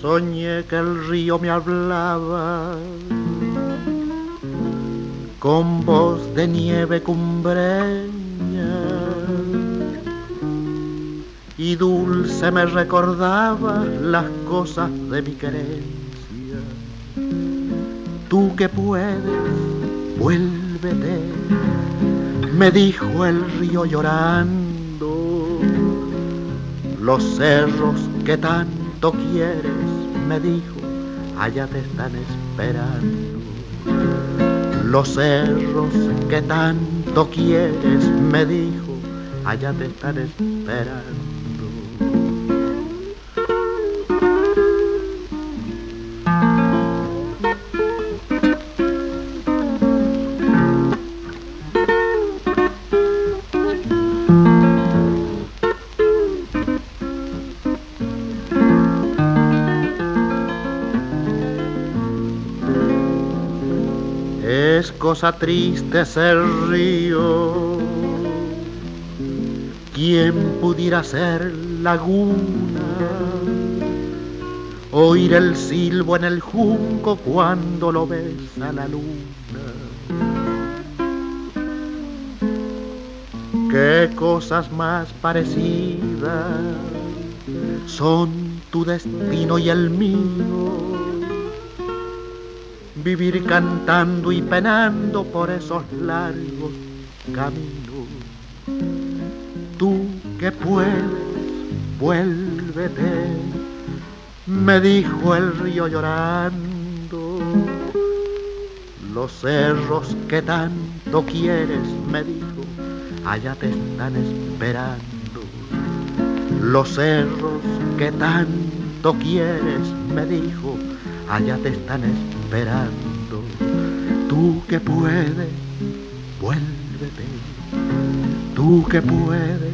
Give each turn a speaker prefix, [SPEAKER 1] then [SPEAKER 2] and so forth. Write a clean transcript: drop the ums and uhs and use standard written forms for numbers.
[SPEAKER 1] Soñé que el río me hablaba con voz de nieve cumbreña y dulce me recordaba las cosas de mi querencia. Tú que puedes, vuélvete, me dijo el río llorando. Los cerros que tanto quieres, me dijo, allá te están esperando. Los cerros que tanto quieres, me dijo, allá te están esperando. Es cosa triste ser río, ¿quién pudiera ser laguna? Oír el silbo en el junco cuando lo besa la luna. Qué cosas más parecidas son tu destino y el mío. Vivir cantando y penando por esos largos caminos. Tú que puedes, vuélvete, me dijo el río llorando. Los cerros que tanto quieres, me dijo, allá te están esperando. Los cerros que tanto quieres, me dijo, allá te están esperando. Tú que puedes, vuélvete. Tú que puedes,